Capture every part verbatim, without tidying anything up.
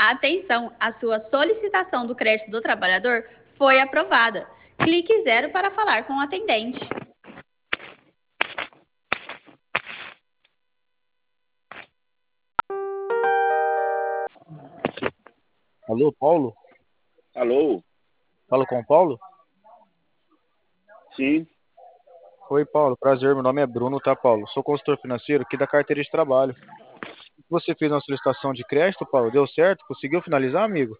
Atenção, a sua solicitação do crédito do trabalhador foi aprovada. Clique zero para falar com o atendente. Alô, Paulo? Alô? Falo com o Paulo? Sim. Oi, Paulo. Prazer, meu nome é Bruno, tá, Paulo? Sou consultor financeiro aqui da carteira de trabalho. Você fez uma solicitação de crédito, Paulo? Deu certo? Conseguiu finalizar, amigo?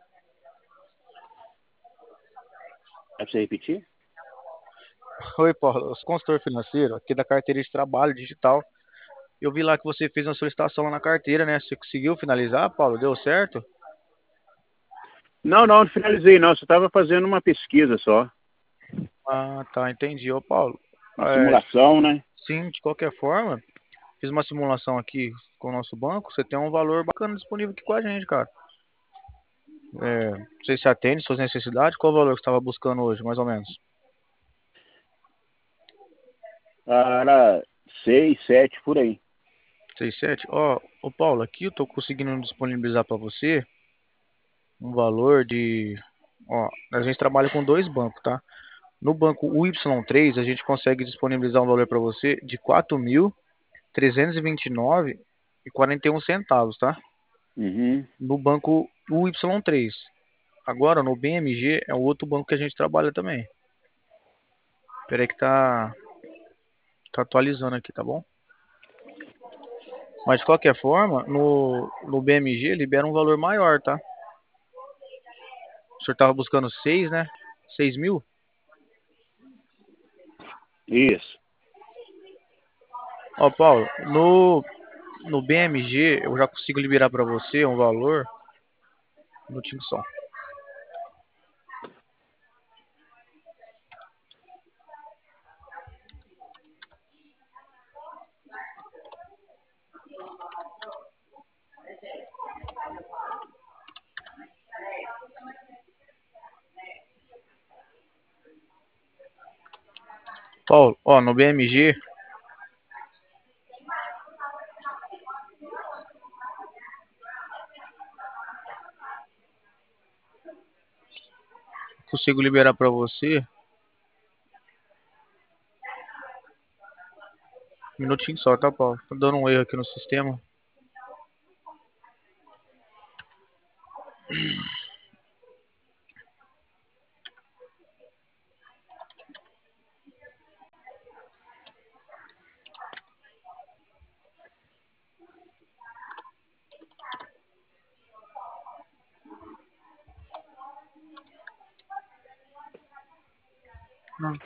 É pra você repetir? Oi, Paulo. Eu sou consultor financeiro aqui da carteira de trabalho digital. Eu vi lá que você fez uma solicitação lá na carteira, né? Você conseguiu finalizar, Paulo? Deu certo? Não, não, não finalizei não. Só estava fazendo uma pesquisa só. Ah, tá, entendi. Ô, Paulo, Uma é, simulação, né? sim, de qualquer forma, fiz uma simulação aqui com o nosso banco. Você tem um valor bacana disponível aqui com a gente, cara. É, não sei se atende suas necessidades. Qual o valor que você estava buscando hoje, mais ou menos? Ah, era seis, sete, por aí. seis, sete? Ó, ô Paulo, aqui eu tô conseguindo disponibilizar para você um valor de... Ó, a gente trabalha com dois bancos, tá? No banco U Y três, a gente consegue disponibilizar um valor para você de quatro mil trezentos e vinte e nove reais e quarenta e um centavos, tá? Uhum. No banco U Y três. Agora, no B M G, é o outro banco que a gente trabalha também. Espera aí que tá, tá atualizando aqui, tá bom? Mas de qualquer forma, no, no B M G libera um valor maior, tá? O senhor tava buscando seis, né? seis mil? Isso. Ó, Paulo, no, no B M G eu já consigo liberar para você um valor. Um minutinho só. Paulo, ó, no B M G, consigo liberar para você. Um minutinho só, tá, Paulo? Tá dando um erro aqui no sistema. Hum.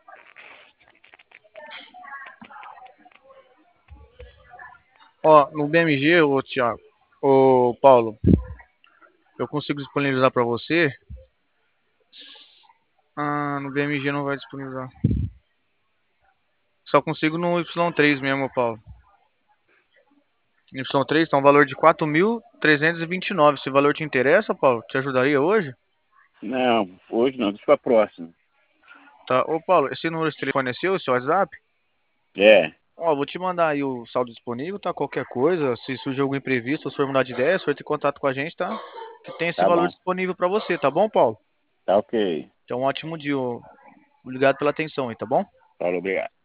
Ó, no B M G, ô Thiago, ô Paulo, eu consigo disponibilizar para você. Ah, no B M G não vai disponibilizar. Só consigo no Y três mesmo, Paulo. Y três tá um valor de quatro mil trezentos e vinte e nove. Esse valor te interessa, Paulo? Te ajudaria hoje? Não, hoje não, deixa pra próxima. Tá. Ô, Paulo, esse número de telefone é seu, seu WhatsApp? É, Ó, vou te mandar aí o saldo disponível, tá? Qualquer coisa, se surgir algum imprevisto, ou se for mudar de ideia, se for ter contato com a gente, tá? Que tem esse tá valor bom. disponível pra você, tá bom, Paulo? Tá ok. Então, um ótimo dia. Obrigado pela atenção aí, tá bom? Paulo, obrigado.